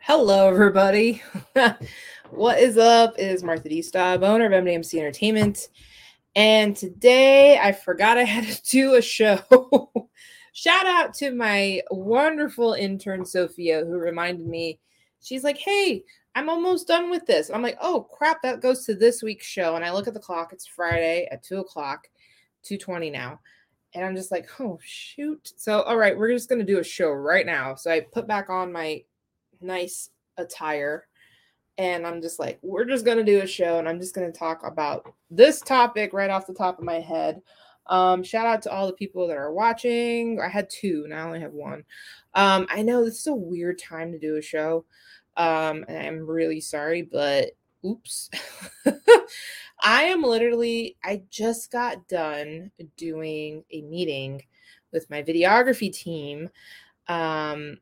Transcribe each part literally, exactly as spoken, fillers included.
Hello, everybody. What is up? It is Martha D. Staub, owner of M D M C Entertainment. And today I forgot I had to do a show. Shout out to my wonderful intern, Sophia, who reminded me. She's like, hey, I'm almost done with this. I'm like, oh, crap, that goes to this week's show. And I look at the clock. It's Friday at two o'clock, two twenty now. And I'm just like, oh, shoot. So, all right, we're just going to do a show right now. So I put back on my nice attire and I'm just like, we're just going to do a show and I'm just going to talk about this topic right off the top of my head. Um, shout out to all the people that are watching. I had two, now I only have one. Um, I know this is a weird time to do a show. Um, and I'm really sorry, but oops. I am literally, I just got done doing a meeting with my videography team. Um,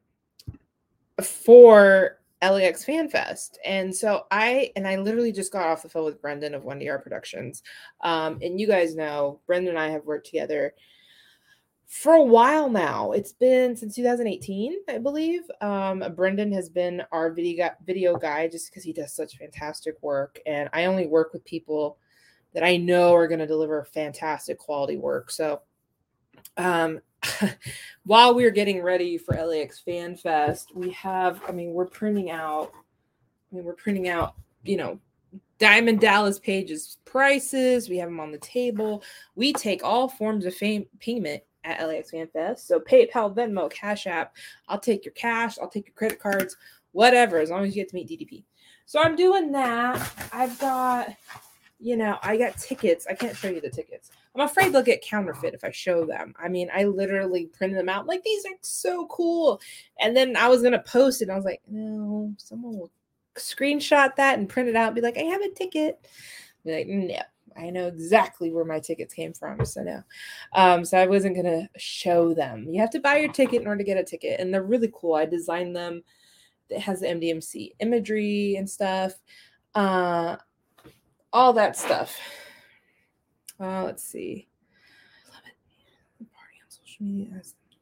for L A X Fan Fest. And so I and I literally just got off the phone with Brendan of one D R Productions. Um, and you guys know Brendan and I have worked together for a while now. It's been since two thousand eighteen, I believe. Um, Brendan has been our video video guy just because he does such fantastic work. And I only work with people that I know are going to deliver fantastic quality work. So um while we're getting ready for L A X Fan Fest, we have, I mean, we're printing out, I mean, we're printing out, you know, Diamond Dallas Page's prices. We have them on the table. We take all forms of fame, payment at L A X Fan Fest. So PayPal, Venmo, Cash App. I'll take your cash. I'll take your credit cards, whatever, as long as you get to meet D D P. So I'm doing that. I've got, you know, I got tickets. I can't show you the tickets. I'm afraid they'll get counterfeit if I show them. I mean, I literally printed them out. Like, these are so cool. And then I was going to post it. And I was like, no, someone will screenshot that and print it out and be like, I have a ticket. Be like, no, I know exactly where my tickets came from. So no. Um, so I wasn't going to show them. You have to buy your ticket in order to get a ticket. And they're really cool. I designed them. It has the M D M C imagery and stuff. Uh, all that stuff. Uh, let's see. I love it. Party on social media.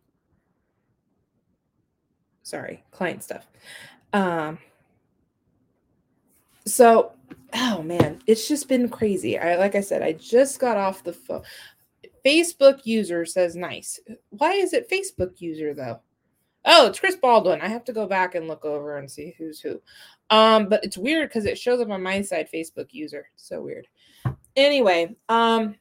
Sorry, client stuff. Um, so, oh man, it's just been crazy. I like I said, I just got off the phone. Facebook user says nice. Why is it Facebook user though? Oh, it's Chris Baldwin. I have to go back and look over and see who's who. Um, but it's weird because it shows up on my side, Facebook user. So weird. Anyway, um,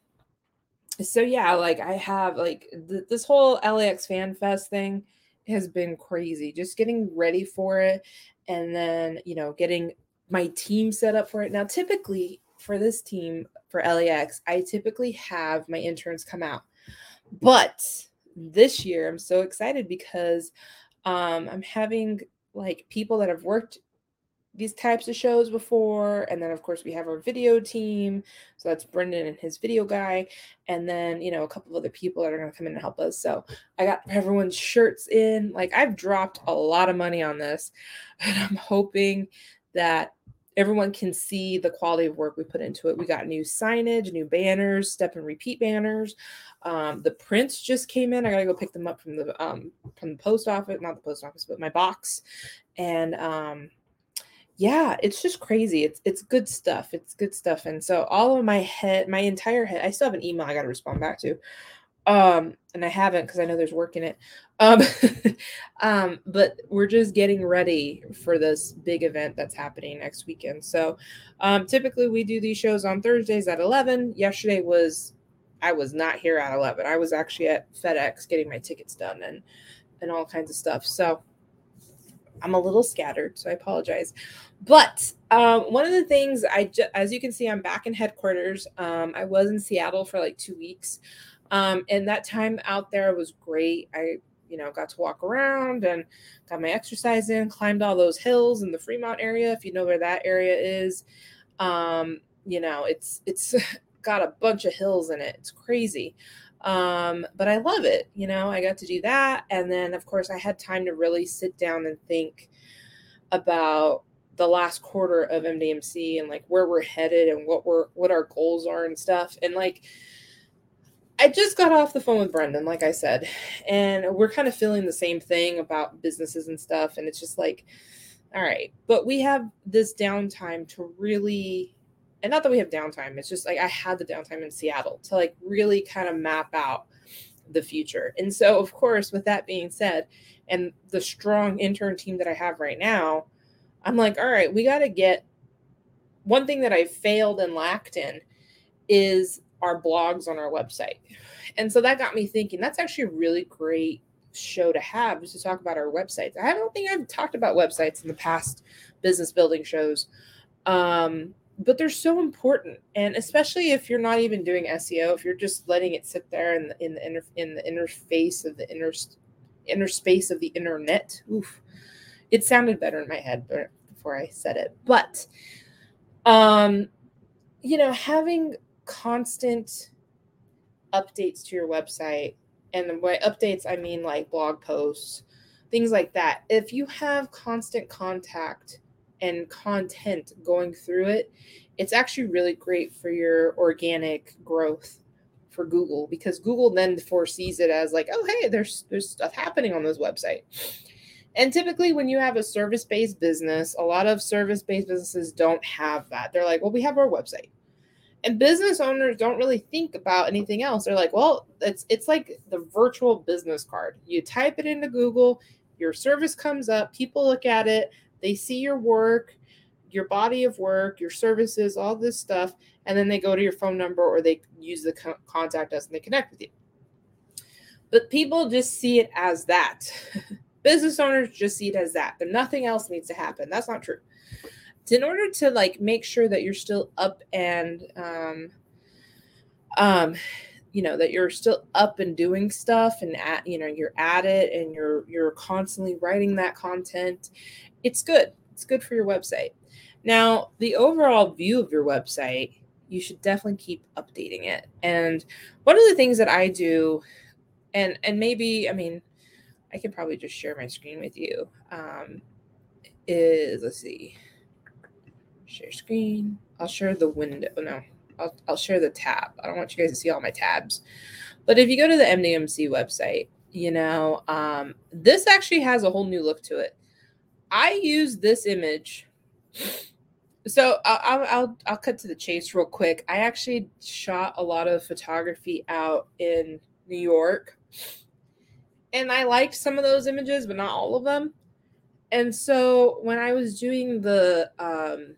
so yeah, like I have like th- this whole L A X Fan Fest thing has been crazy. Just getting ready for it, and then you know getting my team set up for it. Now, typically for this team for L A X, I typically have my interns come out, but this year I'm so excited because um, I'm having like people that have worked these types of shows before, and then of course we have our video team, so that's Brendan and his video guy, and then you know a couple of other people that are going to come in and help us. So I got everyone's shirts in. Like, I've dropped a lot of money on this, and I'm hoping that everyone can see the quality of work we put into it. We got new signage, new banners, step and repeat banners. Um, the prints just came in. I gotta go pick them up from the um, from the post office, not the post office, but my box, and um, yeah, it's just crazy. It's it's good stuff. It's good stuff. And so all of my head, my entire head, I still have an email I got to respond back to. Um, and I haven't because I know there's work in it. Um, um, but we're just getting ready for this big event that's happening next weekend. So um, typically we do these shows on Thursdays at eleven. Yesterday was, I was not here at eleven. I was actually at FedEx getting my tickets done and and all kinds of stuff. So I'm a little scattered, so I apologize. But um, one of the things I, ju- as you can see, I'm back in headquarters. Um, I was in Seattle for like two weeks. Um, and that time out there was great. I, you know, got to walk around and got my exercise in, climbed all those hills in the Fremont area. If you know where that area is, um, you know, it's, it's got a bunch of hills in it. It's crazy. Um, but I love it. You know, I got to do that. And then of course I had time to really sit down and think about the last quarter of M D M C and like where we're headed and what we're, what our goals are and stuff. And like, I just got off the phone with Brendan, like I said, and we're kind of feeling the same thing about businesses and stuff. And it's just like, All right. But we have this downtime to really, and not that we have downtime, it's just like I had the downtime in Seattle to like really kind of map out the future. And so, of course, with that being said, and the strong intern team that I have right now, I'm like, all right, we got to get one thing that I failed and lacked in is our blogs on our website. And so that got me thinking that's actually a really great show to have, is to talk about our websites. I don't think I've talked about websites in the past business building shows. Um, but they're so important, and especially if you're not even doing S E O, if you're just letting it sit there in the in the inter, in the interface of the inner inner space of the internet. Oof, it sounded better in my head before I said it. But um, you know, having constant updates to your website, and by updates I mean like blog posts, things like that. If you have constant contact and content going through it, it's actually really great for your organic growth for Google, because Google then foresees it as like, oh, hey, there's there's stuff happening on this website. And typically when you have a service-based business, a lot of service-based businesses don't have that. They're like, well, we have our website. And business owners don't really think about anything else. They're like, well, it's it's like the virtual business card. You type it into Google, your service comes up, people look at it, they see your work, your body of work, your services, all this stuff, and then they go to your phone number or they use the co- contact us and they connect with you. But people just see it as that. Business owners just see it as that. But nothing else needs to happen. That's not true. In order to like make sure that you're still up and um um you know that you're still up and doing stuff, and at you know you're at it and you're you're constantly writing that content, it's good it's good for your website. Now, the overall view of your website, you should definitely keep updating it. And one of the things that I do, and and maybe I mean I can probably just share my screen with you, um is, let's see, share screen. I'll share the window. No, I'll, I'll share the tab. I don't want you guys to see all my tabs. But if you go to the M D M C website, you know, um, this actually has a whole new look to it. I use this image. So I'll, I'll, I'll cut to the chase real quick. I actually shot a lot of photography out in New York. And I liked some of those images, but not all of them. And so when I was doing the... Um,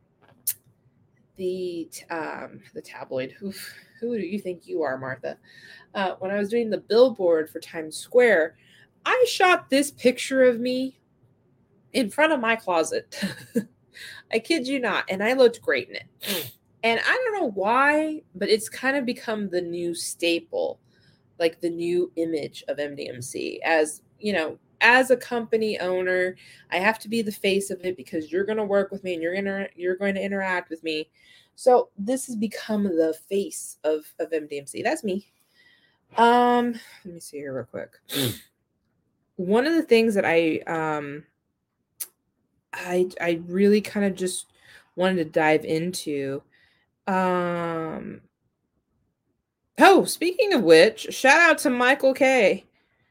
the um the tabloid, who who do you think you are, Martha? Uh, when I was doing the billboard for Times Square, I shot this picture of me in front of my closet. I kid you not, and I looked great in it. And I don't know why, but it's kind of become the new staple, like the new image of M D M C. As you know, as a company owner, I have to be the face of it because you're going to work with me and you're going to you're going to interact with me. So this has become the face of, of M D M C. That's me. Um, let me see here real quick. One of the things that I um I I really kind of just wanted to dive into. Um oh, speaking of which, shout out to Michael K.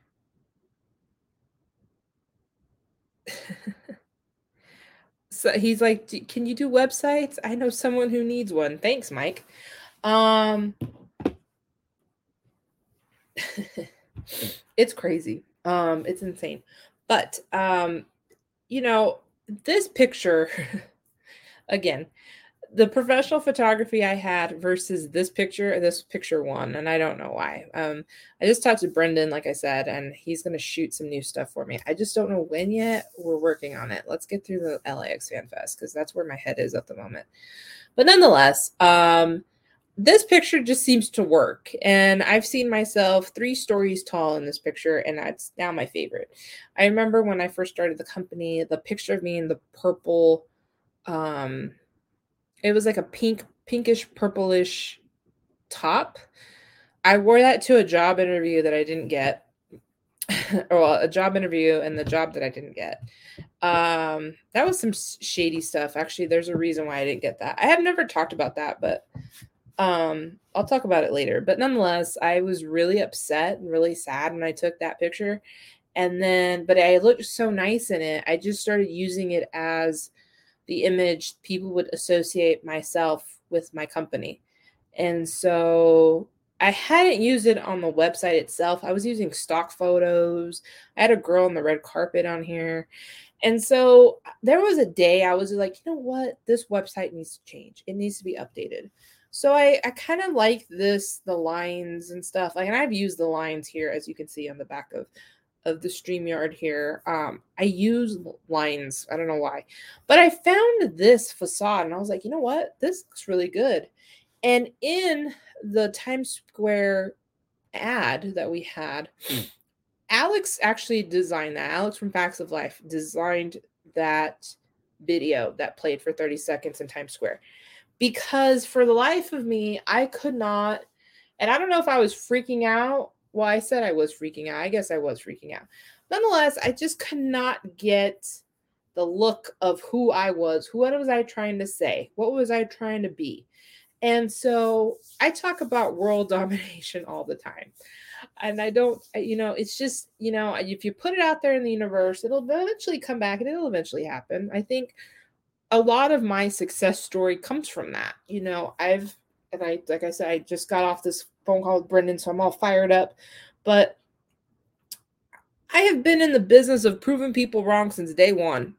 So he's like, can you do websites? I know someone who needs one. Thanks, Mike. Um, it's crazy. Um, it's insane. But, um, you know, this picture, again, the professional photography I had versus this picture, this picture won, and I don't know why. Um, I just talked to Brendan, like I said, and he's going to shoot some new stuff for me. I just don't know when yet. We're working on it. Let's get through the L A X Fan Fest because that's where my head is at the moment. But nonetheless, um, this picture just seems to work. And I've seen myself three stories tall in this picture, and that's now my favorite. I remember when I first started the company, the picture of me in the purple, um, it was like a pink, pinkish, purplish top. I wore that to a job interview that I didn't get. Or a job interview and the job that I didn't get. Um, that was some shady stuff. Actually, there's a reason why I didn't get that. I have never talked about that, but um, I'll talk about it later. But nonetheless, I was really upset and really sad when I took that picture. And then, but I looked so nice in it. I just started using it as the image people would associate myself with my company. And so I hadn't used it on the website itself. I was using stock photos. I had a girl on the red carpet on here. And so there was a day I was like, you know what? This website needs to change. It needs to be updated. So I, I kind of like this, the lines and stuff. Like, and I've used the lines here, as you can see on the back of of the StreamYard here. Um, I use lines. I don't know why. But I found this facade and I was like, you know what? This looks really good. And in the Times Square ad that we had, Alex actually designed that. Alex from Facts of Life designed that video that played for thirty seconds in Times Square. Because for the life of me, I could not, and I don't know if I was freaking out. Well, I said I was freaking out. I guess I was freaking out. Nonetheless, I just could not get the look of who I was. What was I trying to say? What was I trying to be? And so I talk about world domination all the time. And I don't, you know, it's just, you know, if you put it out there in the universe, it'll eventually come back and it'll eventually happen. I think a lot of my success story comes from that. You know, I've, and I, like I said, I just got off this phone call with Brendan, so I'm all fired up. But I have been in the business of proving people wrong since day one.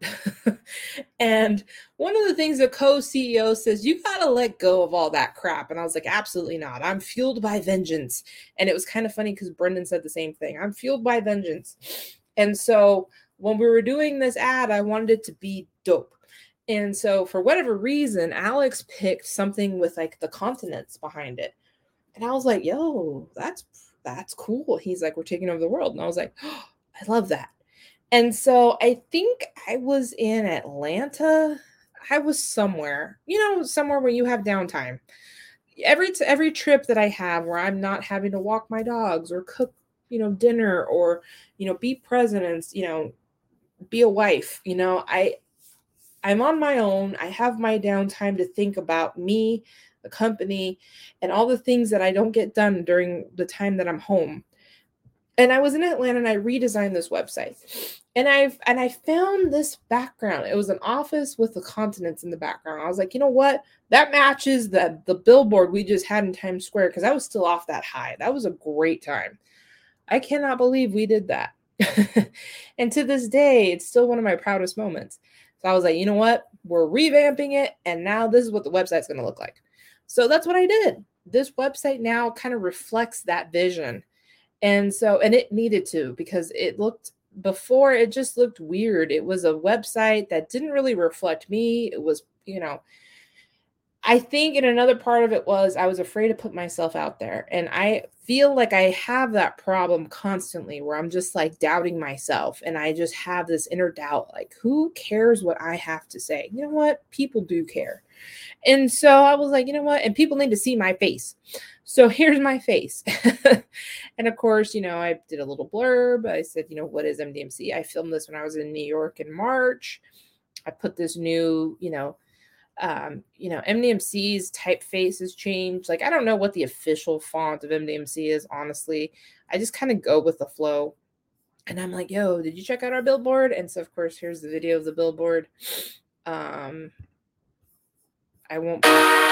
And one of the things the co-C E O says, you got to let go of all that crap. And I was like, absolutely not. I'm fueled by vengeance. And it was kind of funny because Brendan said the same thing. I'm fueled by vengeance. And so when we were doing this ad, I wanted it to be dope. And so for whatever reason, Alex picked something with like the continents behind it. And I was like, yo, that's that's cool. He's like, we're taking over the world. And I was like, oh, I love that. And so I think I was in Atlanta. I was somewhere, you know, somewhere where you have downtime. Every t- every trip that I have where I'm not having to walk my dogs or cook, you know, dinner or, you know, be present and, you know, be a wife, you know, I I'm on my own. I have my downtime to think about me, the company, and all the things that I don't get done during the time that I'm home. And I was in Atlanta and I redesigned this website. And I've and I found this background. It was an office with the continents in the background. I was like, you know what? That matches the the billboard we just had in Times Square because I was still off that high. That was a great time. I cannot believe we did that. And to this day, it's still one of my proudest moments. So I was like, you know what? We're revamping it. And now this is what the website's going to look like. So that's what I did. This website now kind of reflects that vision. And so, and it needed to because it looked, before it just looked weird. It was a website that didn't really reflect me. It was, you know, I think in another part of it was I was afraid to put myself out there. And I feel like I have that problem constantly where I'm just like doubting myself. And I just have this inner doubt, like, who cares what I have to say? You know what? People do care. And so I was like, you know what? And people need to see my face. So here's my face. And of course, you know, I did a little blurb. I said, you know, what is M D M C? I filmed this when I was in New York in March. I put this new, you know, um, you know, M D M C's typeface has changed. Like, I don't know what the official font of M D M C is, honestly. I just kind of go with the flow. And I'm like, yo, did you check out our billboard? And so, of course, here's the video of the billboard. Um, I won't.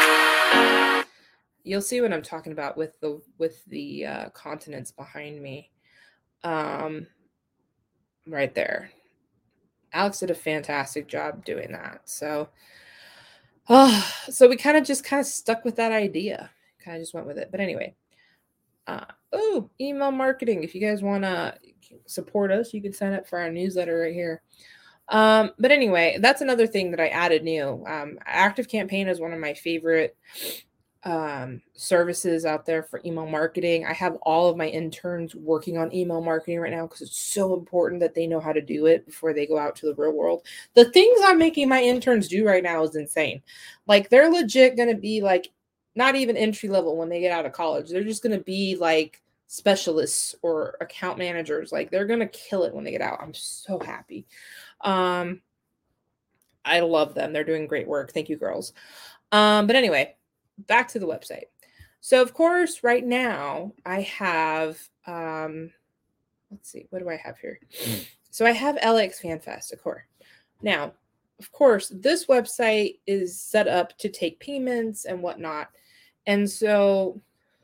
You'll see what I'm talking about with the with the uh, continents behind me. Um, right there. Alex did a fantastic job doing that. So, oh, so we kind of just kind of stuck with that idea. Kind of just went with it. But anyway, uh, oh, email marketing. If you guys want to support us, you can sign up for our newsletter right here. Um, but anyway, that's another thing that I added new. Um, ActiveCampaign is one of my favorite um, services out there for email marketing. I have all of my interns working on email marketing right now because it's so important that they know how to do it before they go out to the real world. The things I'm making my interns do right now is insane. Like, they're legit going to be like, not even entry level when they get out of college. They're just going to be like specialists or account managers. Like, they're going to kill it when they get out. I'm so happy. Um, I love them. They're doing great work. Thank you, girls. Um, but anyway, back to the website. So, of course, right now I have, um, let's see, what do I have here? So I have L A X FanFest, of course. Now, of course, this website is set up to take payments and whatnot. And so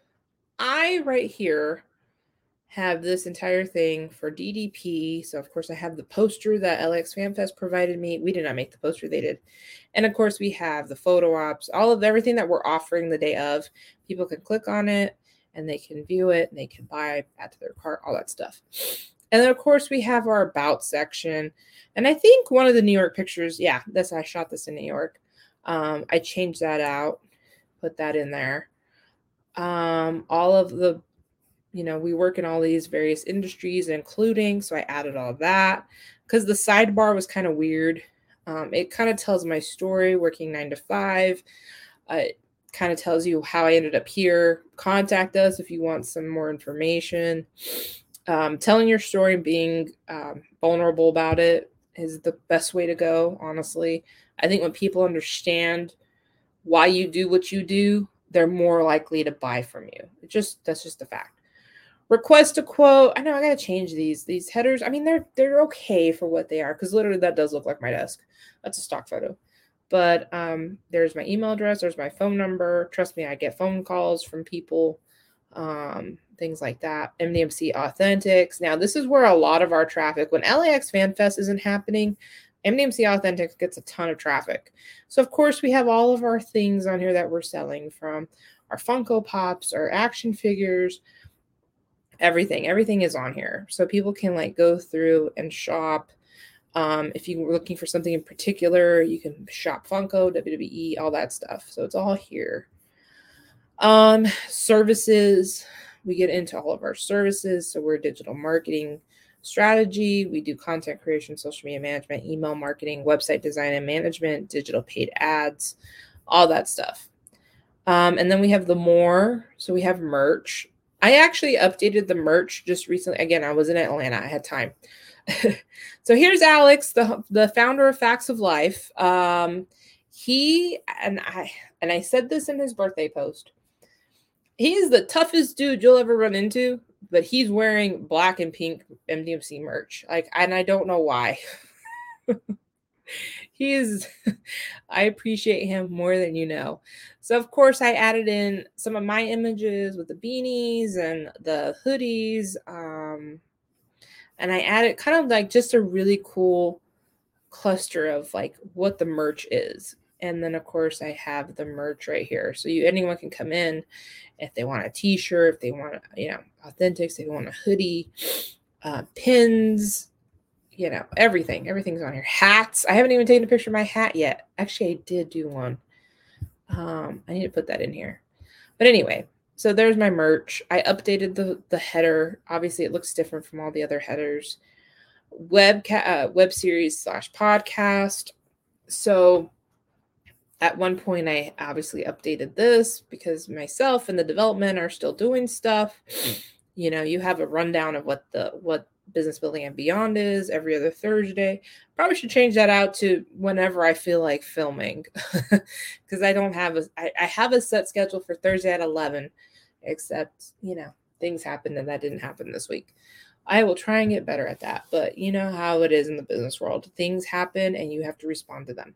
I right here have this entire thing for D D P. So of course I have the poster that L A X FanFest provided me. We did not make the poster, they did. And of course we have the photo ops, all of everything that we're offering the day of. People can click on it and they can view it and they can buy, add to their cart, all that stuff. And then of course we have our about section. And I think one of the New York pictures, yeah, this I shot this in New York. Um, I changed that out, put that in there. Um, all of the You know, we work in all these various industries, including, so I added all of that because the sidebar was kind of weird. Um, it kind of tells my story working nine to five. Uh, it kind of tells you how I ended up here. Contact us if you want some more information. Um, telling your story and being um, vulnerable about it is the best way to go, honestly. I think when people understand why you do what you do, they're more likely to buy from you. It just that's just a fact. Request a quote. I know I gotta change these. These headers, I mean, they're they're okay for what they are, because literally that does look like my desk. That's a stock photo. But um, there's my email address, there's my phone number. Trust me, I get phone calls from people, um, things like that. M D M C Authentics. Now, this is where a lot of our traffic, when L A X FanFest isn't happening, M D M C Authentics gets a ton of traffic. So, of course, we have all of our things on here that we're selling, from our Funko Pops, our action figures, everything. Everything is on here. So people can like go through and shop. Um, if you're looking for something in particular, you can shop Funko, W W E, all that stuff. So it's all here. Um, services. We get into all of our services. So we're digital marketing strategy. We do content creation, social media management, email marketing, website design and management, digital paid ads, all that stuff. Um, and then we have the more. So we have merch. I actually updated the merch just recently. Again, I was in Atlanta. I had time. So here's Alex, the, the founder of Facts of Life. Um, he, and I, and I said this in his birthday post. He is the toughest dude you'll ever run into, but he's wearing black and pink M D M C merch. Like, and I don't know why. He is, I appreciate him more than you know. So, of course, I added in some of my images with the beanies and the hoodies. Um, and I added kind of like just a really cool cluster of like what the merch is. And then, of course, I have the merch right here. So you anyone can come in if they want a t-shirt, if they want, you know, Authentics, if they want a hoodie, uh, pins, you know, everything. Everything's on here. Hats. I haven't even taken a picture of my hat yet. Actually, I did do one. Um, I need to put that in here. But anyway, so there's my merch. I updated the, the header. Obviously, it looks different from all the other headers. Web, uh, web series slash podcast. So at one point, I obviously updated this because myself and the development are still doing stuff. You know, you have a rundown of what the what Business Building and Beyond is every other Thursday. Probably should change that out to whenever I feel like filming, because I don't have a I, I have a set schedule for Thursday at eleven, except, you know, things happened and that didn't happen this week. I will try and get better at that, but you know how it is in the business world. Things happen and you have to respond to them.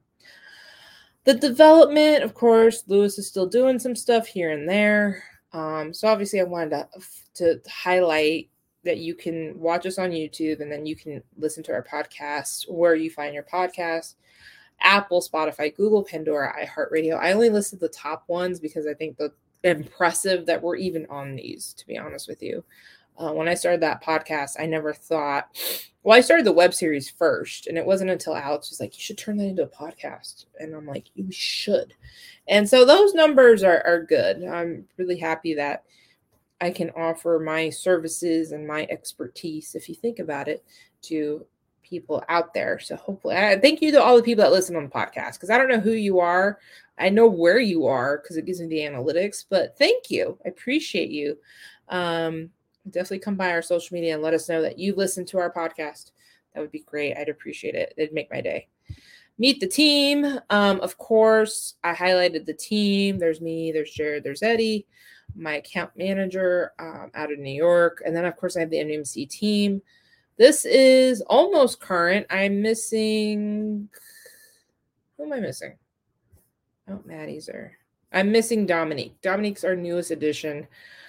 The development, of course, Lewis is still doing some stuff here and there. Um, so obviously I wanted to, to highlight that you can watch us on YouTube and then you can listen to our podcast where you find your podcast: Apple, Spotify, Google, Pandora, iHeartRadio. I only listed the top ones because I think the impressive that we're even on these, to be honest with you. Uh, when I started that podcast, I never thought, well, I started the web series first, and it wasn't until Alex was like, you should turn that into a podcast. And I'm like, you should. And so those numbers are, are good. I'm really happy that I can offer my services and my expertise, if you think about it, to people out there. So hopefully, I thank you to all the people that listen on the podcast, because I don't know who you are. I know where you are because it gives me the analytics, but thank you. I appreciate you. Um, definitely come by our social media and let us know that you listen to our podcast. That would be great. I'd appreciate it. It'd make my day. Meet the team. Um, of course, I highlighted the team. There's me, there's Jared, there's Eddie. my account manager um, out of New York. And then, of course, I have the M D M C team. This is almost current. I'm missing... Who am I missing? Oh, Maddie's there. I'm missing Dominique. Dominique's our newest addition.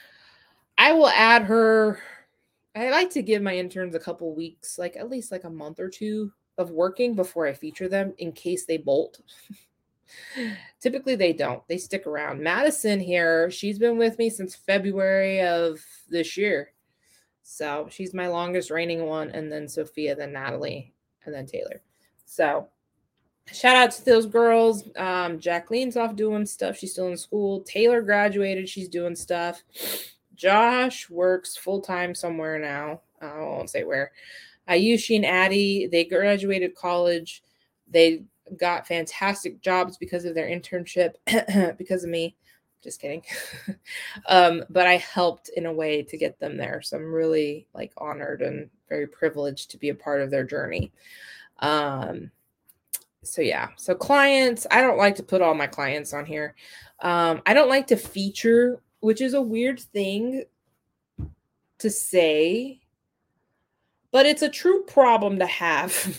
I will add her. I like to give my interns a couple weeks, like at least like a month or two of working before I feature them in case they bolt. Typically they don't. They stick around. Madison here, she's been with me since February of this year. So she's my longest reigning one. And then Sophia, then Natalie, and then Taylor. So shout out to those girls. Um, Jacqueline's off doing stuff. She's still in school. Taylor graduated. She's doing stuff. Josh works full-time somewhere now. I won't say where. Ayushi and Addie, they graduated college. They got fantastic jobs because of their internship, because of me. Just kidding. um, but I helped in a way to get them there. So I'm really like honored and very privileged to be a part of their journey. Um, so yeah, so clients, I don't like to put all my clients on here. Um, I don't like to feature, which is a weird thing to say, but it's a true problem to have.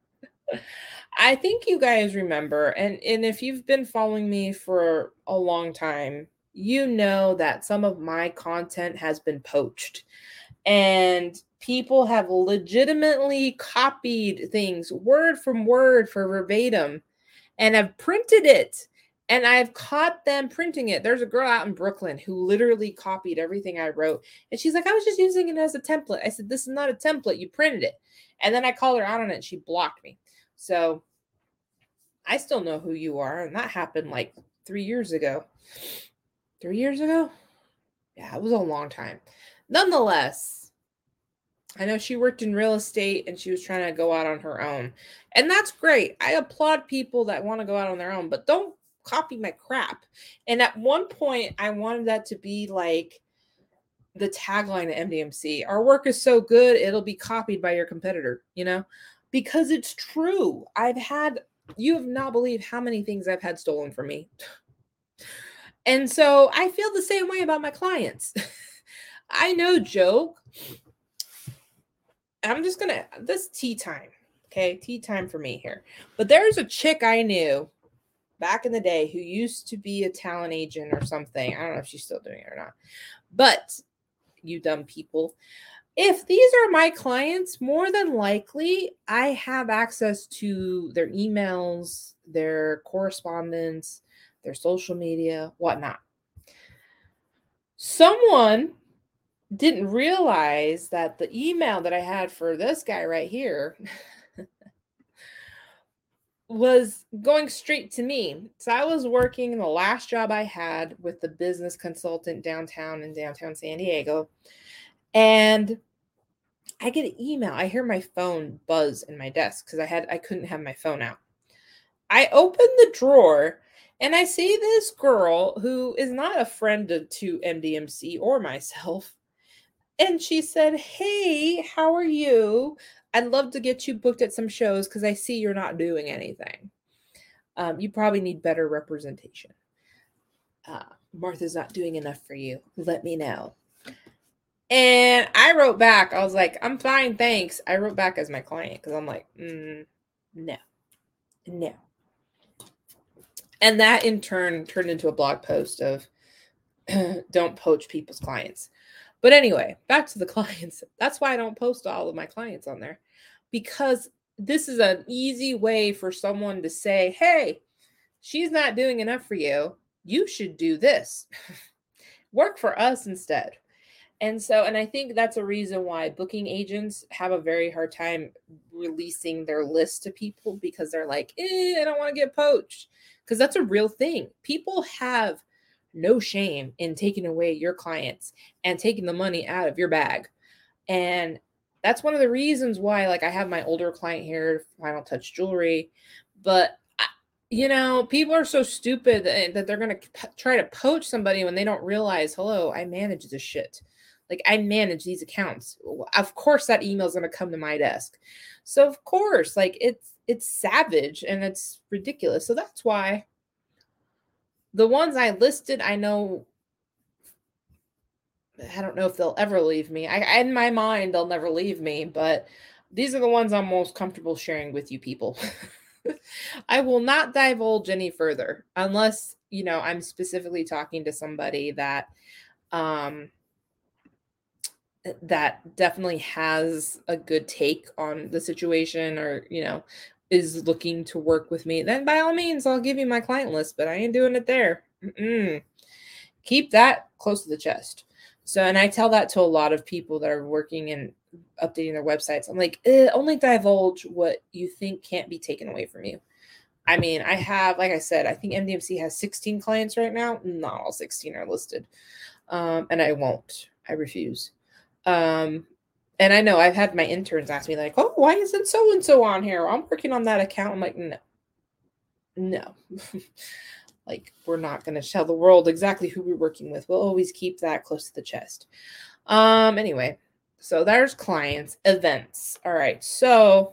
I think you guys remember, and, and if you've been following me for a long time, you know that some of my content has been poached. And people have legitimately copied things word from word for verbatim and have printed it. And I've caught them printing it. There's a girl out in Brooklyn who literally copied everything I wrote. And she's like, I was just using it as a template. I said, this is not a template. You printed it. And then I called her out on it and she blocked me. So I still know who you are. And that happened like three years ago. Three years ago? Yeah, it was a long time. Nonetheless, I know she worked in real estate and she was trying to go out on her own. And that's great. I applaud people that want to go out on their own, but don't copy my crap. And at one point, I wanted that to be like the tagline of M D M C. Our work is so good, it'll be copied by your competitor, you know, because it's true. I've had, you have not believed how many things I've had stolen from me. And so I feel the same way about my clients. I know joke. I'm just going to, this tea time. Okay. Tea time for me here. But there's a chick I knew back in the day who used to be a talent agent or something. I don't know if she's still doing it or not. But you dumb people, if these are my clients, more than likely I have access to their emails, their correspondence, their social media, whatnot. Someone didn't realize that the email that I had for this guy right here was going straight to me. So I was working in the last job I had with the business consultant downtown in downtown San Diego. And I get an email. I hear my phone buzz in my desk because I had I couldn't have my phone out. I open the drawer and I see this girl who is not a friend of, to M D M C or myself. And she said, hey, how are you? I'd love to get you booked at some shows because I see you're not doing anything. Um, you probably need better representation. Uh, Martha's not doing enough for you. Let me know. And I wrote back. I was like, I'm fine, thanks. I wrote back as my client because I'm like, mm, no, no. And that in turn turned into a blog post of don't poach people's clients. But anyway, back to the clients. That's why I don't post all of my clients on there, because this is an easy way for someone to say, hey, she's not doing enough for you. You should do this. Work for us instead. And so, and I think that's a reason why booking agents have a very hard time releasing their list to people, because they're like, eh, I don't want to get poached. Because that's a real thing. People have no shame in taking away your clients and taking the money out of your bag. And that's one of the reasons why, like, I have my older client here, Final Touch Jewelry, but you know, people are so stupid that they're going to p- try to poach somebody when they don't realize, hello, I manage this shit. Like, I manage these accounts. Of course, that email is going to come to my desk. So of course, like, it's, it's savage and it's ridiculous. So that's why the ones I listed, I know I don't know if they'll ever leave me. I, in my mind, they'll never leave me, but these are the ones I'm most comfortable sharing with you people. I will not divulge any further unless, you know, I'm specifically talking to somebody that um that definitely has a good take on the situation, or, you know, is looking to work with me. Then by all means, I'll give you my client list, but I ain't doing it there. Mm-mm. Keep that close to the chest. So, and I tell that to a lot of people that are working and updating their websites. I'm like, eh, only divulge what you think can't be taken away from you. I mean, I have, like I said, I think M D M C has sixteen clients right now. Not all sixteen are listed. Um, and I won't. I refuse. Um, and I know I've had my interns ask me, like, oh, why isn't so and so on here? I'm working on that account. I'm like, no. No. Like, we're not going to tell the world exactly who we're working with. We'll always keep that close to the chest. Um, anyway, so there's clients, events. All right. So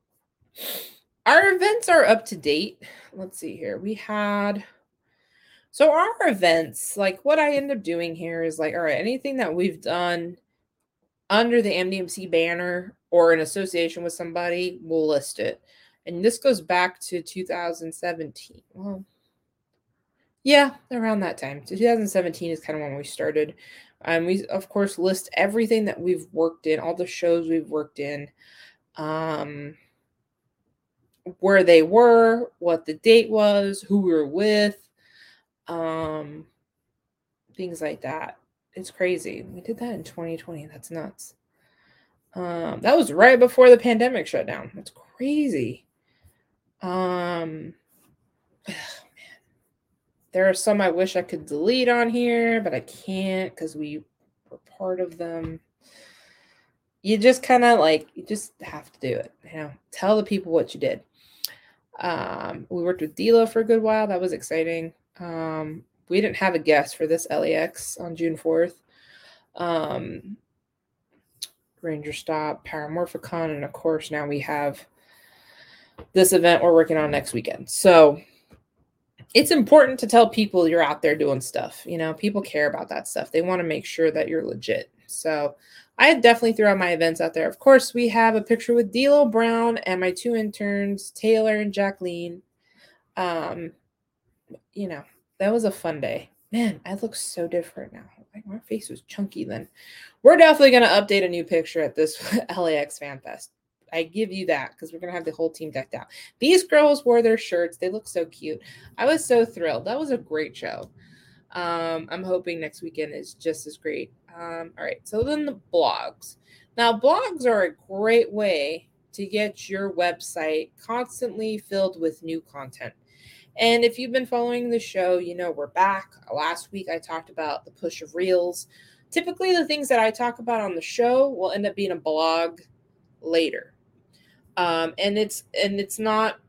our events are up to date. Let's see here. We had, so our events, like what I end up doing here is like, all right, anything that we've done under the M D M C banner or in association with somebody, we'll list it. And this goes back to two thousand seventeen. Well, yeah, around that time. So two thousand seventeen is kind of when we started. Um, we, of course, list everything that we've worked in, all the shows we've worked in, um, where they were, what the date was, who we were with, um, things like that. It's crazy. We did that in twenty twenty. That's nuts. Um, that was right before the pandemic shut down. That's crazy. Um, man. There are some I wish I could delete on here, but I can't because we were part of them. You just kind of like, you just have to do it. You know, tell the people what you did. Um, we worked with D L O for a good while. That was exciting. Um, we didn't have a guest for this L A X on June fourth. Um, Ranger Stop, Paramorphicon, and of course now we have this event we're working on next weekend. So it's important to tell people you're out there doing stuff. You know, people care about that stuff. They want to make sure that you're legit. So I definitely threw out my events out there. Of course, we have a picture with D L O Brown and my two interns, Taylor and Jacqueline. Um, you know, that was a fun day. Man, I look so different now. Like, my face was chunky then. We're definitely going to update a new picture at this L A X Fan Fest. I give you that because we're going to have the whole team decked out. These girls wore their shirts. They look so cute. I was so thrilled. That was a great show. Um, I'm hoping next weekend is just as great. Um, all right. So then the blogs. Now, blogs are a great way to get your website constantly filled with new content. And if you've been following the show, you know we're back. Last week, I talked about the push of Reels. Typically, the things that I talk about on the show will end up being a blog later. Um, and it's and it's not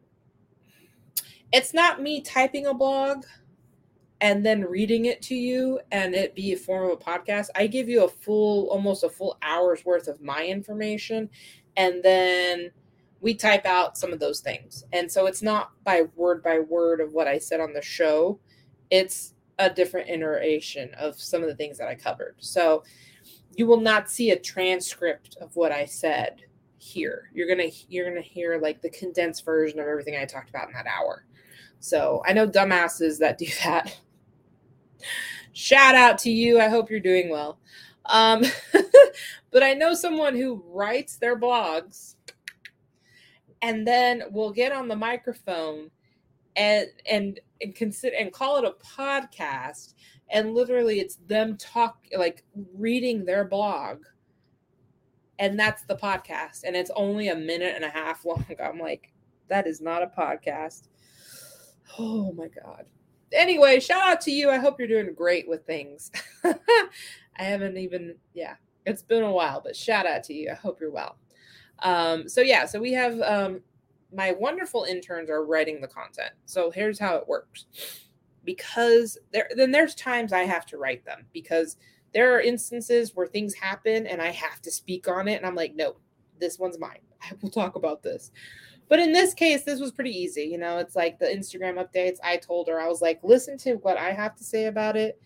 it's not me typing a blog and then reading it to you and it be a form of a podcast. I give you a full, almost a full hour's worth of my information, and then we type out some of those things. And so it's not by word by word of what I said on the show. It's a different iteration of some of the things that I covered. So you will not see a transcript of what I said here. You're gonna you're gonna hear like the condensed version of everything I talked about in that hour. So I know dumbasses that do that. Shout out to you. I hope you're doing well. Um, but I know someone who writes their blogs and then will get on the microphone and and and consider and call it a podcast. And literally, it's them talk like reading their blog. And that's the podcast. And it's only a minute and a half long. I'm like, that is not a podcast. Oh my God. Anyway, shout out to you. I hope you're doing great with things. I haven't even, yeah, it's been a while, but shout out to you. I hope you're well. Um, so yeah, so we have um, my wonderful interns are writing the content. So here's how it works. Because there, then there's times I have to write them because there are instances where things happen and I have to speak on it. And I'm like, no, this one's mine. I will talk about this. But in this case, this was pretty easy. You know, it's like the Instagram updates. I told her, I was like, listen to what I have to say about it.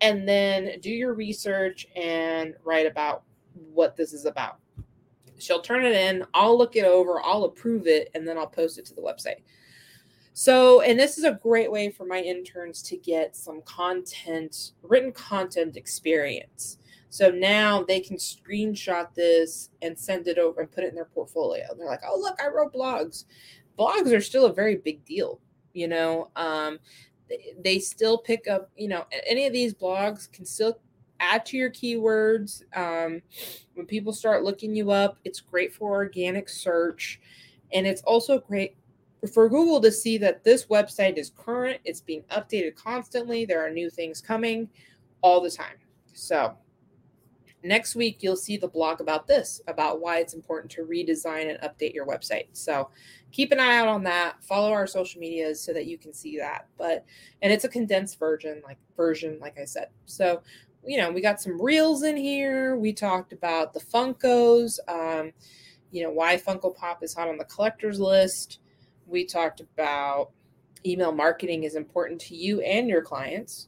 and then do your research and write about what this is about. She'll turn it in. I'll look it over. I'll approve it, and then I'll post it to the website. So, and this is a great way for my interns to get some content, written content experience. So now they can screenshot this and send it over and put it in their portfolio. They're like, oh, look, I wrote blogs. Blogs are still a very big deal. You know, um, they, they still pick up, you know, any of these blogs can still add to your keywords. Um, when people start looking you up, it's great for organic search. And it's also great for Google to see that this website is current. It's being updated constantly. There are new things coming all the time. So next week, you'll see the blog about this, about why it's important to redesign and update your website. So keep an eye out on that. Follow our social medias so that you can see that. But, and it's a condensed version, like version, like I said. So, you know, we got some reels in here. We talked about the Funkos, um, you know, why Funko Pop is hot on the collector's list. We talked about email marketing is important to you and your clients.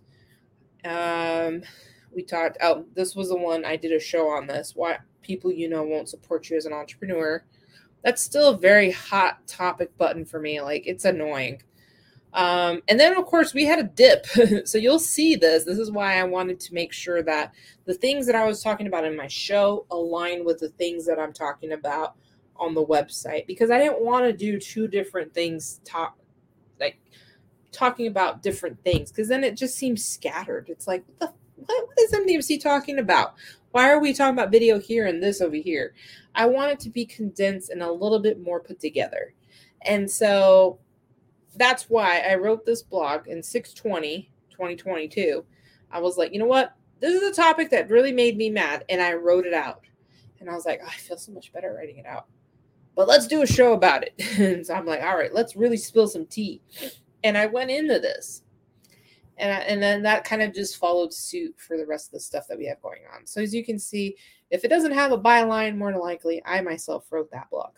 Um, we talked, oh, this was the one I did a show on this, why people you know won't support you as an entrepreneur. That's still a very hot topic button for me. Like, it's annoying. Um, and then, of course, we had a dip. So you'll see this. This is why I wanted to make sure that the things that I was talking about in my show align with the things that I'm talking about on the website, because I didn't want to do two different things, talk like talking about different things, because then it just seems scattered. It's like, what, the, what, what is M D M C talking about? Why are we talking about video here and this over here? I want it to be condensed and a little bit more put together. And so that's why I wrote this blog in six twenty twenty twenty-two. I was like, you know what? This is a topic that really made me mad. And I wrote it out. And I was like, oh, I feel so much better writing it out. But let's do a show about it. And so I'm like, all right, let's really spill some tea. And I went into this. And, I, and then that kind of just followed suit for the rest of the stuff that we have going on. So as you can see, if it doesn't have a byline, more than likely, I myself wrote that blog.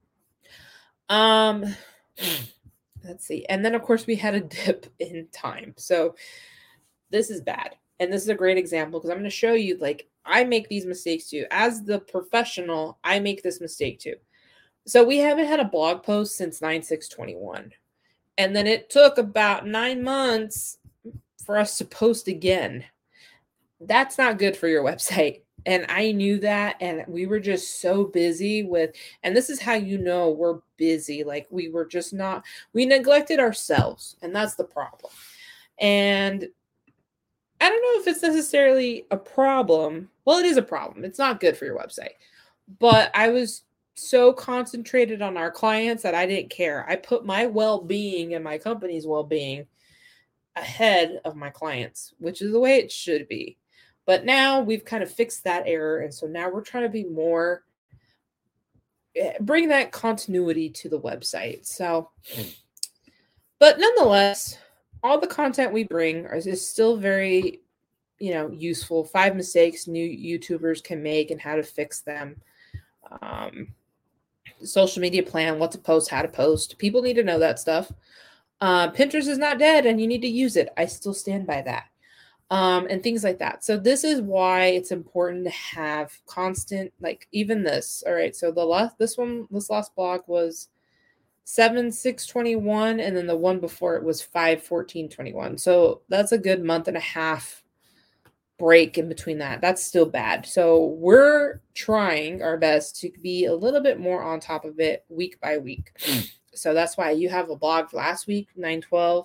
Um, let's see. And then, of course, we had a dip in time. So this is bad. And this is a great example because I'm going to show you, like, I make these mistakes too. As the professional, I make this mistake too. So we haven't had a blog post since nine six twenty-one. And then it took about nine months for us to post again. That's not good for your website. And I knew that. And we were just so busy with, and this is how you know we're busy. Like, we were just not, we neglected ourselves. And that's the problem. And I don't know if it's necessarily a problem. Well, it is a problem. It's not good for your website. But I was so concentrated on our clients that I didn't care. I put my well-being and my company's well-being ahead of my clients, which is the way it should be. But now we've kind of fixed that error. And so now we're trying to be more, bring that continuity to the website. So, but nonetheless, all the content we bring is, is still very, you know, useful. Five mistakes new YouTubers can make and how to fix them. Um, social media plan, what to post, how to post. People need to know that stuff. Uh, Pinterest is not dead and you need to use it. I still stand by that. Um, and things like that. So this is why it's important to have constant, like even this. All right. So the last, this one, this last blog was seven six twenty-one, and then the one before it was five fourteen twenty-one. So that's a good month and a half break in between that. That's still bad. So we're trying our best to be a little bit more on top of it week by week. So that's why you have a blog last week, nine twelve.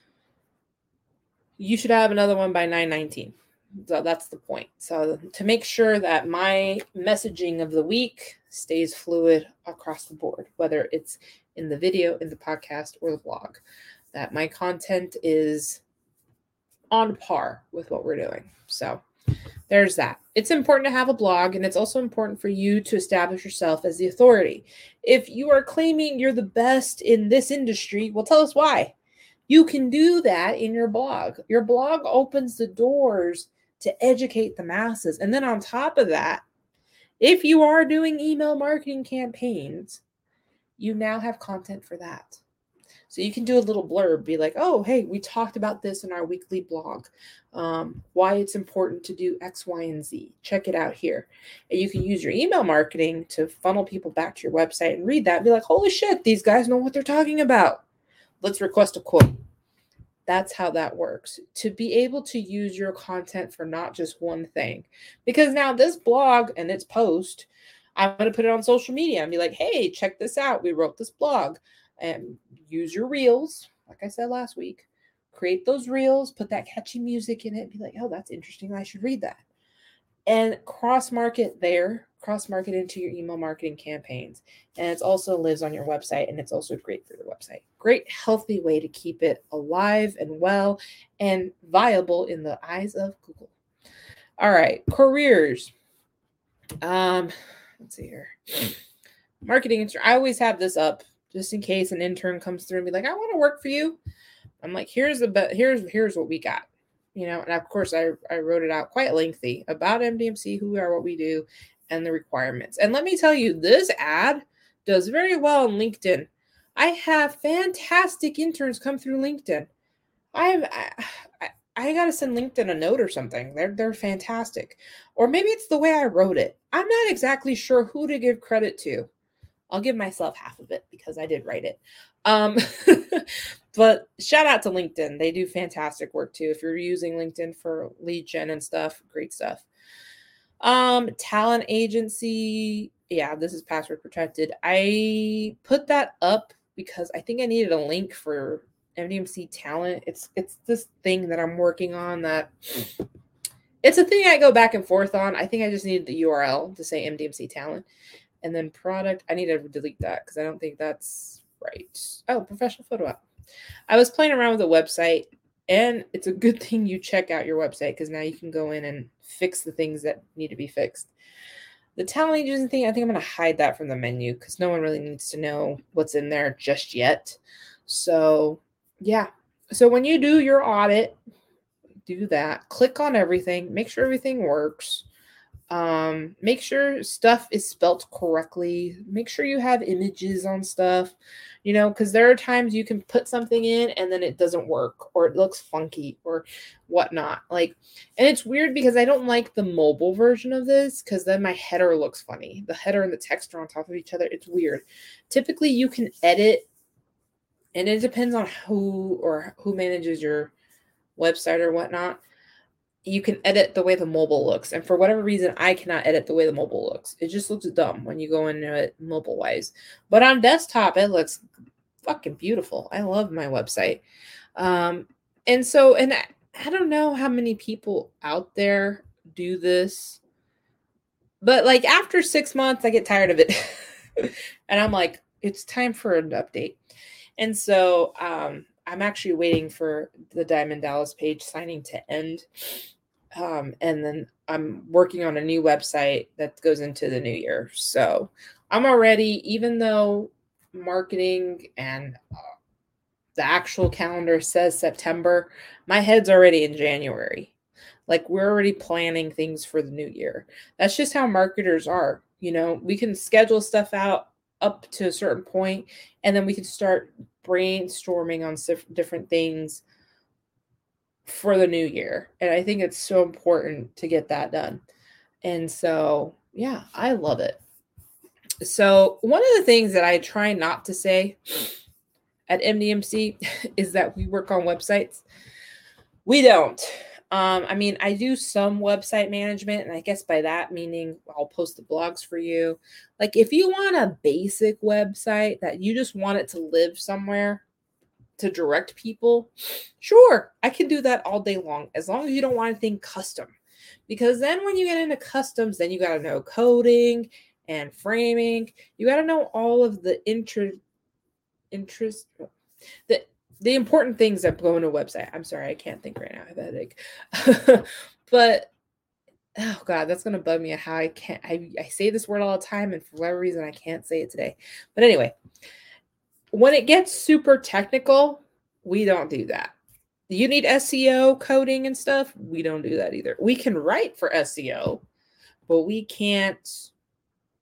You should have another one by nine nineteen. So that's the point. So to make sure that my messaging of the week stays fluid across the board, whether it's in the video, in the podcast, or the blog, that my content is on par with what we're doing. So there's that. It's important to have a blog, and it's also important for you to establish yourself as the authority. If you are claiming you're the best in this industry, well, tell us why. You can do that in your blog. Your blog opens the doors to educate the masses. And then on top of that, if you are doing email marketing campaigns, you now have content for that. So you can do a little blurb, be like, oh, hey, we talked about this in our weekly blog, um, why it's important to do X, Y, and Z. Check it out here. And you can use your email marketing to funnel people back to your website and read that and be like, holy shit, these guys know what they're talking about. Let's request a quote. That's how that works. To be able to use your content for not just one thing. Because now this blog and its post, I'm going to put it on social media and be like, hey, check this out. We wrote this blog. And use your reels, like I said last week. Create those reels, put that catchy music in it, and be like, oh, that's interesting. I should read that. And cross-market there, cross-market into your email marketing campaigns. And it also lives on your website, and it's also great for your website. Great, healthy way to keep it alive and well and viable in the eyes of Google. All right, careers. Um, let's see here. Marketing. I always have this up just in case an intern comes through and be like, I want to work for you. I'm like, here's the be- here's here's what we got. You know, and of course I, I wrote it out quite lengthy about M D M C, who we are, what we do, and the requirements. And let me tell you, this ad does very well on LinkedIn. I have fantastic interns come through LinkedIn. I have I, I, I gotta send LinkedIn a note or something. They're they're fantastic. Or maybe it's the way I wrote it. I'm not exactly sure who to give credit to. I'll give myself half of it because I did write it. Um, but shout out to LinkedIn. They do fantastic work too. If you're using LinkedIn for lead gen and stuff, great stuff. Um, talent agency. Yeah, this is password protected. I put that up because I think I needed a link for M D M C talent. It's it's this thing that I'm working on that it's a thing I go back and forth on. I think I just needed the U R L to say M D M C talent. And then product, I need to delete that because I don't think that's right. Oh, professional photo app. I was playing around with the website, and it's a good thing you check out your website because now you can go in and fix the things that need to be fixed. The talent agency thing, I think I'm going to hide that from the menu because no one really needs to know what's in there just yet. So, yeah. So when you do your audit, do that. Click on everything. Make sure everything works. Um, make sure stuff is spelt correctly. Make sure you have images on stuff, you know, because there are times you can put something in and then it doesn't work or it looks funky or whatnot. Like, and it's weird because I don't like the mobile version of this because then my header looks funny. The header and the text are on top of each other. It's weird. Typically, you can edit, and it depends on who or who manages your website or whatnot. You can edit the way the mobile looks. And for whatever reason, I cannot edit the way the mobile looks. It just looks dumb when you go into it mobile wise. But on desktop, it looks fucking beautiful. I love my website. Um, and so, and I, I don't know how many people out there do this, but like after six months, I get tired of it. And I'm like, it's time for an update. And so, um, I'm actually waiting for the Diamond Dallas page signing to end. Um, and then I'm working on a new website that goes into the new year. So I'm already, even though marketing and uh, the actual calendar says September, my head's already in January. Like we're already planning things for the new year. That's just how marketers are. You know, we can schedule stuff out up to a certain point, and then we can start brainstorming on different things for the new year. And I think it's so important to get that done. And so, yeah, I love it. So one of the things that I try not to say at M D M C is that we work on websites. We don't. Um, I mean, I do some website management, and I guess by that meaning I'll post the blogs for you. Like if you want a basic website that you just want it to live somewhere to direct people, sure, I can do that all day long, as long as you don't want anything custom. Because then when you get into customs, then you got to know coding and framing. You got to know all of the inter- interest, the the important things that go into a website. I'm sorry, I can't think right now. I have a headache. But oh God, that's gonna bug me how I can't I, I say this word all the time, and for whatever reason I can't say it today. But anyway, when it gets super technical, we don't do that. You need S E O coding and stuff. We don't do that either. We can write for S E O, but we can't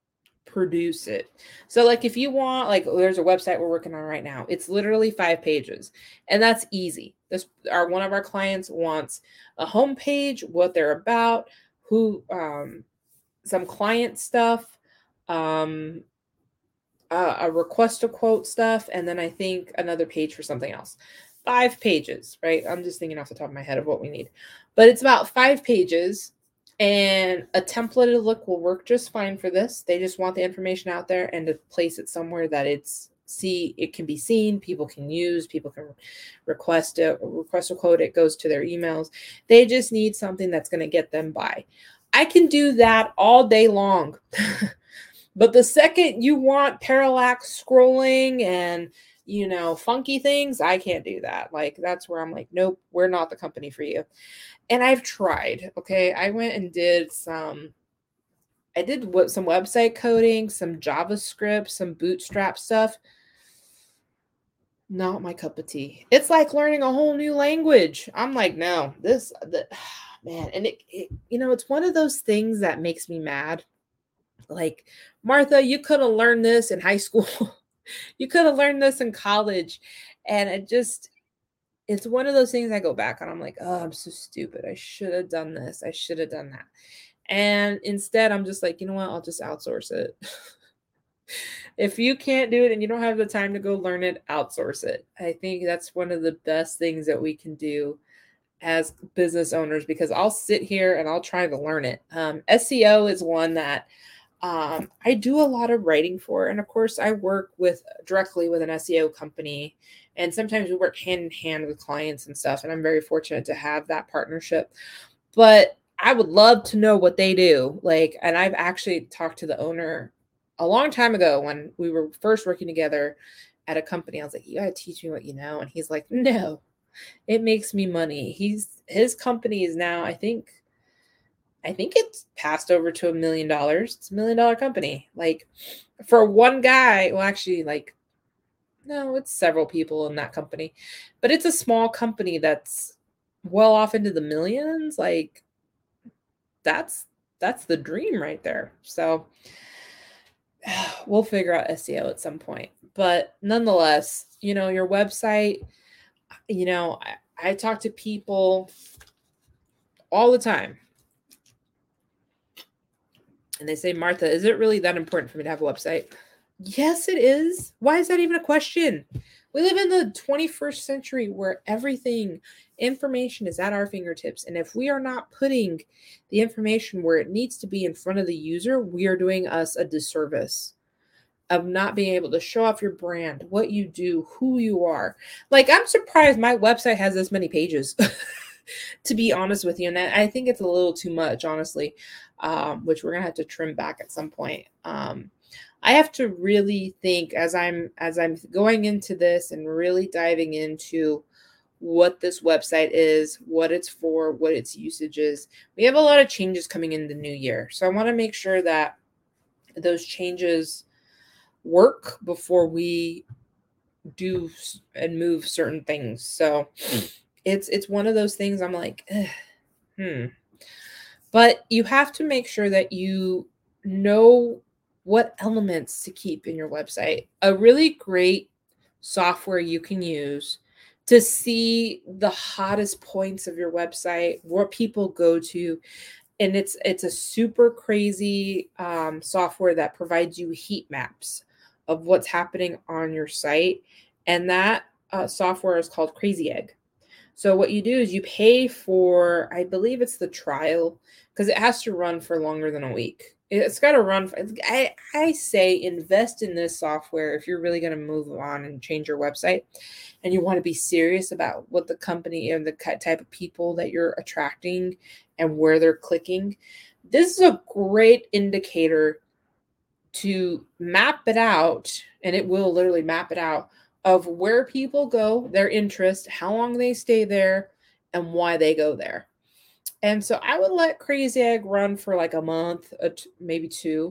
produce it. So like if you want, like there's a website we're working on right now. It's literally five pages and that's easy. This our one of our clients wants a homepage, what they're about, who um some client stuff, um uh, a request a quote stuff, and then I think another page for something else. Five pages, right? I'm just thinking off the top of my head of what we need. But it's about five pages and a templated look will work just fine for this. They just want the information out there and to place it somewhere that it's see it can be seen, people can use, people can request it, request a quote, it goes to their emails. They just need something that's going to get them by. I can do that all day long. But the second you want parallax scrolling and, you know, funky things, I can't do that. Like, that's where I'm like, nope, we're not the company for you. And I've tried, okay? I went and did some, I did what some website coding, some JavaScript, some Bootstrap stuff. Not my cup of tea. It's like learning a whole new language. I'm like, no, this, the, man. And it, it, you know, it's one of those things that makes me mad. Like, Martha, you could have learned this in high school. You could have learned this in college. And it just, it's one of those things I go back on. I'm like, oh, I'm so stupid. I should have done this. I should have done that. And instead, I'm just like, you know what? I'll just outsource it. If you can't do it and you don't have the time to go learn it, outsource it. I think that's one of the best things that we can do as business owners, because I'll sit here and I'll try to learn it. Um, S E O is one that um, I do a lot of writing for. And of course, I work with directly with an S E O company. And sometimes we work hand in hand with clients and stuff. And I'm very fortunate to have that partnership. But I would love to know what they do. Like, and I've actually talked to the owner a long time ago when we were first working together at a company. I was like, you got to teach me what you know. And he's like, no, it makes me money. He's, his company is now, I think, I think it's passed over to a million dollars. It's a million dollar company. Like for one guy, well, actually like, no, it's several people in that company, but it's a small company that's well off into the millions. Like that's, that's the dream right there. So we'll figure out S E O at some point, but nonetheless, you know, your website, you know, I, I talk to people all the time and they say, Martha, is it really that important for me to have a website? Yes, it is. Why is that even a question? We live in the twenty-first century where everything, information is at our fingertips. And if we are not putting the information where it needs to be in front of the user, we are doing us a disservice of not being able to show off your brand, what you do, who you are. Like, I'm surprised my website has this many pages, to be honest with you. And I think it's a little too much, honestly, um, which we're going to have to trim back at some point. Um, I have to really think as I'm as I'm going into this and really diving into what this website is, what it's for, what its usage is. We have a lot of changes coming in the new year. So I want to make sure that those changes work before we do and move certain things. So it's it's one of those things I'm like, eh, hmm. But you have to make sure that you know what elements to keep in your website. A really great software you can use to see the hottest points of your website, what people go to. And it's it's a super crazy um, software that provides you heat maps of what's happening on your site. And that uh, software is called Crazy Egg. So what you do is you pay for, I believe it's the trial, because it has to run for longer than a week. It's got to run. For, I, I say invest in this software if you're really going to move on and change your website and you want to be serious about what the company and the type of people that you're attracting and where they're clicking. This is a great indicator to map it out, and it will literally map it out of where people go, their interest, how long they stay there, and why they go there. And so I would let Crazy Egg run for like a month, maybe two.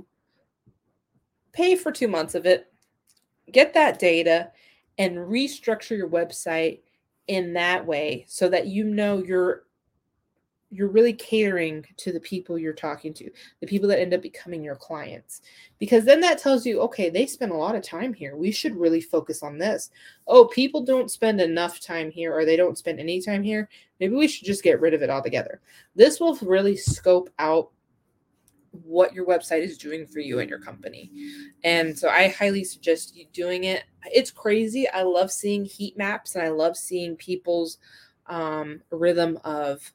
Pay for two months of it. Get that data and restructure your website in that way so that you know you're you're really catering to the people you're talking to, the people that end up becoming your clients. Because then that tells you, okay, they spend a lot of time here. We should really focus on this. Oh, people don't spend enough time here, or they don't spend any time here. Maybe we should just get rid of it altogether. This will really scope out what your website is doing for you and your company. And so I highly suggest you doing it. It's crazy. I love seeing heat maps, and I love seeing people's um, rhythm of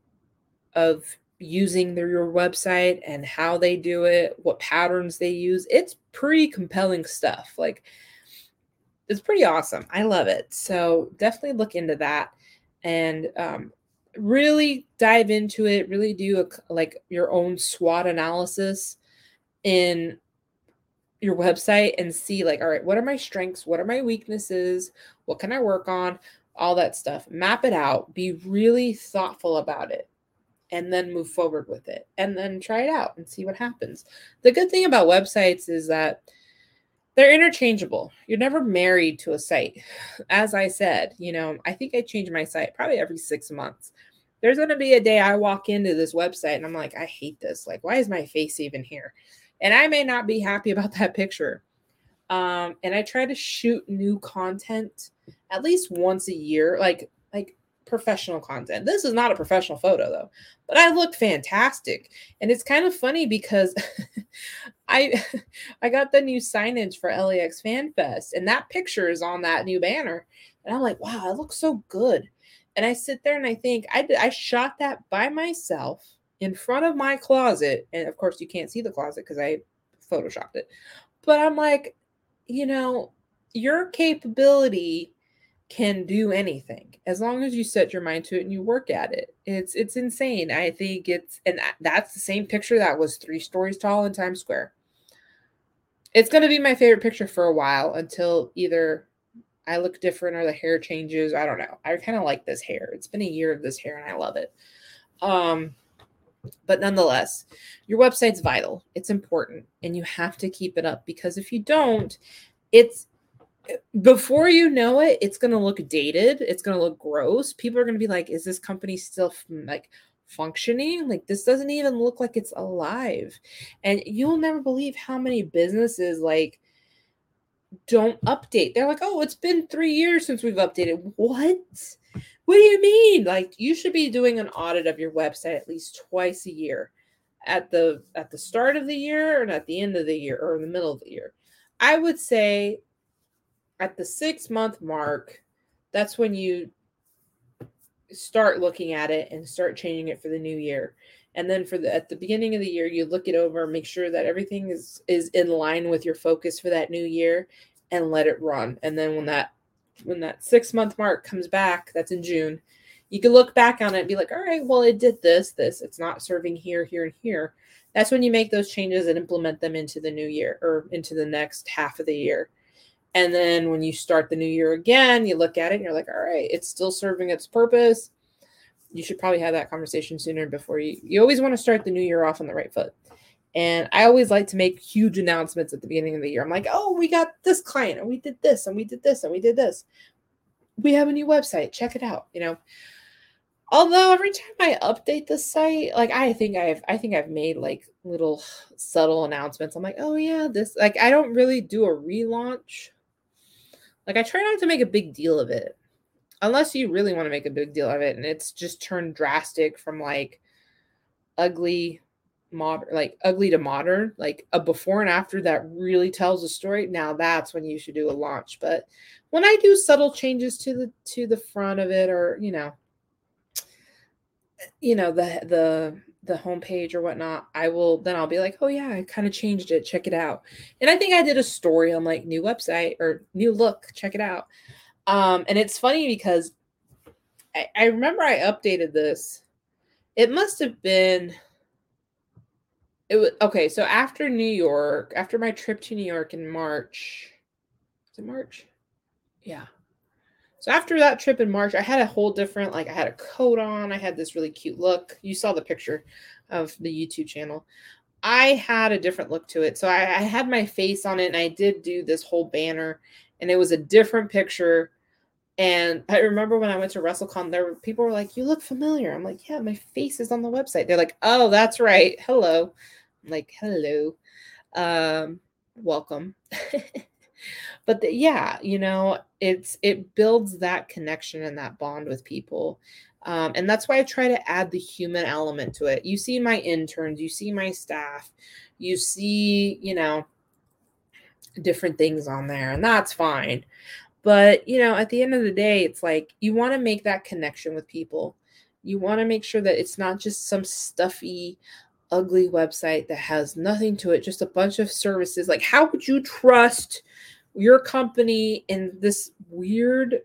of using their your website and how they do it, what patterns they use. It's pretty compelling stuff. Like, it's pretty awesome. I love it. So definitely look into that and um, really dive into it. Really do a, like your own SWOT analysis in your website and see like, all right, what are my strengths? What are my weaknesses? What can I work on? All that stuff. Map it out. Be really thoughtful about it. And then move forward with it, and then try it out and see what happens. The good thing about websites is that they're interchangeable. You're never married to a site. As I said, you know, I think I change my site probably every six months. There's going to be a day I walk into this website and I'm like, I hate this. Like, why is my face even here? And I may not be happy about that picture. Um, and I try to shoot new content at least once a year, like, like, professional content. This is not a professional photo though, but I look fantastic. And it's kind of funny because I I got the new signage for L A X Fan Fest, and that picture is on that new banner. And I'm like, wow, I look so good. And I sit there and I think I did, I shot that by myself in front of my closet. And of course you can't see the closet because I photoshopped it. But I'm like, you know, your capability can do anything as long as you set your mind to it and you work at it. It's it's insane. I think it's, and that's the same picture that was three stories tall in Times Square. It's going to be my favorite picture for a while until either I look different or the hair changes. I don't know. I kind of like this hair. It's been a year of this hair and I love it. Um, but nonetheless, your website's vital. It's important and you have to keep it up, because if you don't, it's, before you know it, it's going to look dated. It's going to look gross. People are going to be like, is this company still like functioning? Like, this doesn't even look like it's alive. And you'll never believe how many businesses like don't update. They're like, oh, it's been three years since we've updated. What? What do you mean? Like, you should be doing an audit of your website at least twice a year, at the at the start of the year and at the end of the year, or in the middle of the year. I would say at the six month mark, that's when you start looking at it and start changing it for the new year. And then for the, at the beginning of the year, you look it over, make sure that everything is, is in line with your focus for that new year, and let it run. And then when that, when that six month mark comes back, that's in June, you can look back on it and be like, all right, well, it did this, this, it's not serving here, here, and here. That's when you make those changes and implement them into the new year, or into the next half of the year. And then when you start the new year again, you look at it and you're like, all right, it's still serving its purpose. You should probably have that conversation sooner before you, you always want to start the new year off on the right foot. And I always like to make huge announcements at the beginning of the year. I'm like, oh, we got this client and we did this and we did this and we did this. We have a new website. Check it out. You know, although every time I update the site, like I think I've, I think I've made like little subtle announcements. I'm like, oh yeah, this, like, I don't really do a relaunch. Like, I try not to make a big deal of it, unless you really want to make a big deal of it. And it's just turned drastic from like ugly, modern, like ugly to modern, like a before and after that really tells a story. Now that's when you should do a launch. But when I do subtle changes to the, to the front of it, or, you know, you know, the, the, the homepage or whatnot, I will, then I'll be like, oh yeah, I kind of changed it. Check it out. And I think I did a story on like new website or new look. Check it out. Um, and it's funny because I, I remember I updated this. It must have been, it was, okay. So after New York, after my trip to New York in March, is it March? Yeah. So after that trip in March, I had a whole different, like I had a coat on. I had this really cute look. You saw the picture of the YouTube channel. I had a different look to it. So I, I had my face on it and I did do this whole banner, and it was a different picture And I remember when I went to WrestleCon, there were people were like, "You look familiar." I'm like, "Yeah, my face is on the website." They're like, "Oh, that's right. Hello." I'm like, "Hello, um, welcome." But the, yeah, you know, it's it builds that connection and that bond with people. Um, and that's why I try to add the human element to it. You see my interns, you see my staff, you see, you know, different things on there, and that's fine. But, you know, at the end of the day, it's like you want to make that connection with people. You want to make sure that it's not just some stuffy, ugly website that has nothing to it, just a bunch of services. Like, how would you trust your company in this weird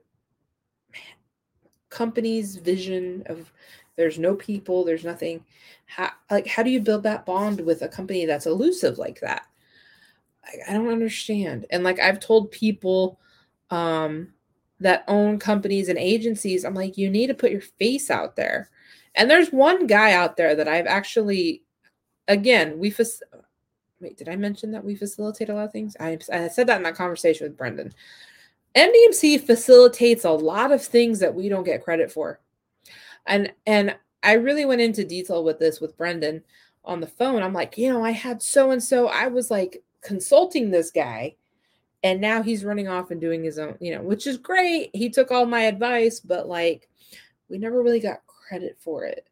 company's vision of there's no people, there's nothing? How, like, how do you build that bond with a company that's elusive like that? I, I don't understand. And like I've told people um, that own companies and agencies, I'm like, you need to put your face out there. And there's one guy out there that I've actually, again, we fac- wait, did I mention that we facilitate a lot of things? I, I said that in that conversation with Brendan. M D M C facilitates a lot of things that we don't get credit for. And and I really went into detail with this with Brendan on the phone. I'm like, you know, I had so and so, I was like consulting this guy, and now he's running off and doing his own, you know, which is great. He took all my advice, but like we never really got credit for it.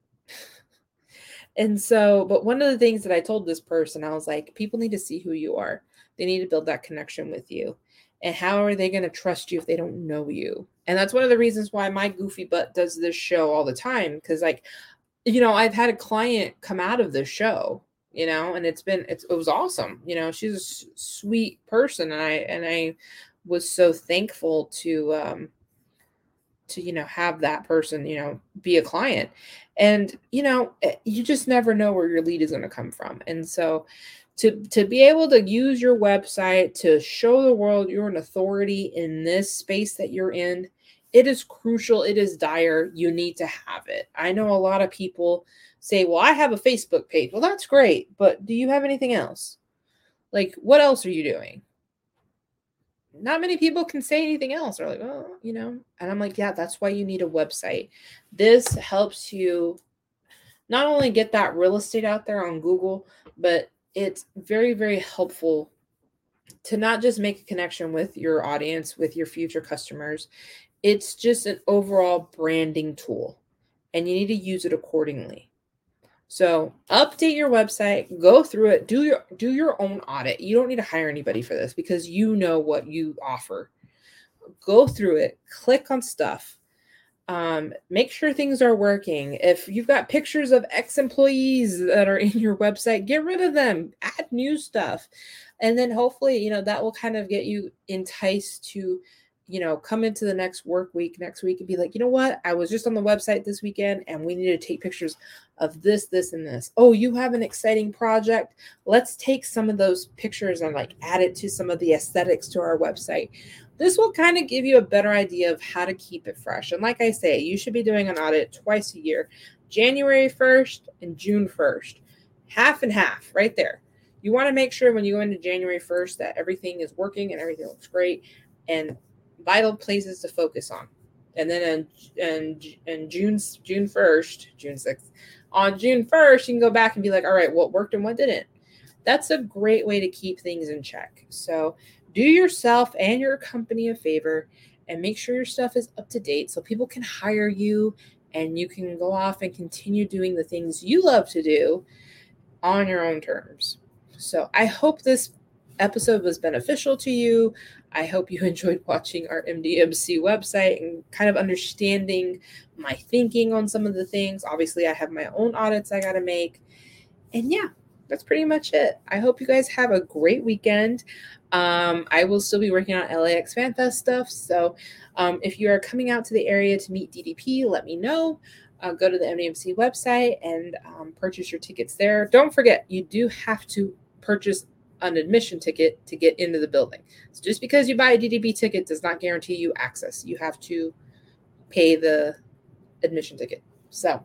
And so, but one of the things that I told this person, I was like, people need to see who you are. They need to build that connection with you. And how are they going to trust you if they don't know you? And that's one of the reasons why my goofy butt does this show all the time. Because, like, you know, I've had a client come out of this show, you know, and it's been, it's, it was awesome. You know, she's a s- sweet person. And I, and I was so thankful to, um, to, you know, have that person, you know, be a client. And, you know, eh, you just never know where your lead is going to come from. And so to to be able to use your website to show the world you're an authority in this space that you're in, it is crucial. It is dire. You need to have it. I know a lot of people say, well, I have a Facebook page. Well, that's great. But do you have anything else? Like, what else are you doing? Not many people can say anything else. They're like, oh, you know, and I'm like, yeah, that's why you need a website. This helps you not only get that real estate out there on Google, but it's very, very helpful to not just make a connection with your audience, with your future customers. It's just an overall branding tool, and you need to use it accordingly. So update your website, go through it, do your do your own audit. You don't need to hire anybody for this because you know what you offer. Go through it, click on stuff. Um, make sure things are working. If you've got pictures of ex-employees that are in your website, get rid of them, add new stuff. And then hopefully, you know, that will kind of get you enticed to, you know, come into the next work week next week and be like, you know what? I was just on the website this weekend and we need to take pictures of this, this, and this. Oh, you have an exciting project. Let's take some of those pictures and like add it to some of the aesthetics to our website. This will kind of give you a better idea of how to keep it fresh. And like I say, you should be doing an audit twice a year, January first and June first, half and half right there. You want to make sure when you go into January first that everything is working and everything looks great and vital places to focus on. And then in, in, in June, June first, June sixth, on June first, you can go back and be like, all right, what worked and what didn't. That's a great way to keep things in check. So do yourself and your company a favor and make sure your stuff is up to date so people can hire you and you can go off and continue doing the things you love to do on your own terms. So I hope this episode was beneficial to you. I hope you enjoyed watching our M D M C website and kind of understanding my thinking on some of the things. Obviously, I have my own audits I got to make. And yeah, that's pretty much it. I hope you guys have a great weekend. Um, I will still be working on L A X FanFest stuff. So um, if you are coming out to the area to meet D D P, let me know. Uh, go to the M D M C website and um, purchase your tickets there. Don't forget, you do have to purchase an admission ticket to get into the building. So just because you buy a D D P ticket does not guarantee you access. You have to pay the admission ticket. So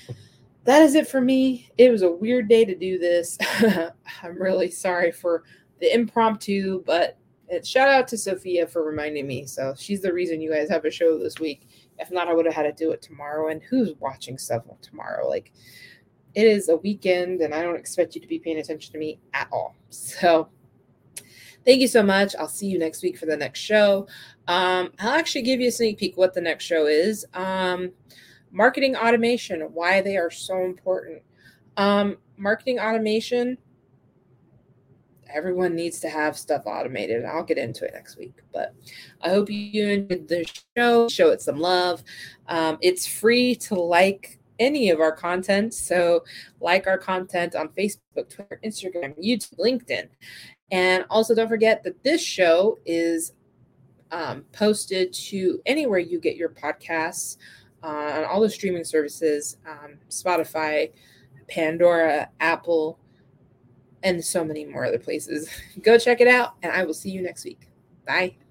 that is it for me. It was a weird day to do this. I'm really sorry for the impromptu, but And shout out to Sophia for reminding me. So she's the reason you guys have a show this week. If not, I would have had to do it tomorrow. And who's watching stuff tomorrow? Like, it is a weekend, and I don't expect you to be paying attention to me at all. So thank you so much. I'll see you next week for the next show. Um, I'll actually give you a sneak peek what the next show is. Um, marketing automation, why they are so important. Um, marketing automation, everyone needs to have stuff automated. I'll get into it next week, but I hope you enjoyed the show. Show it some love. Um, it's free to like any of our content. So like our content on Facebook, Twitter, Instagram, YouTube, LinkedIn. And also don't forget that this show is um, posted to anywhere you get your podcasts, uh, on all the streaming services, um, Spotify, Pandora, Apple, and so many more other places. Go check it out, and I will see you next week. Bye.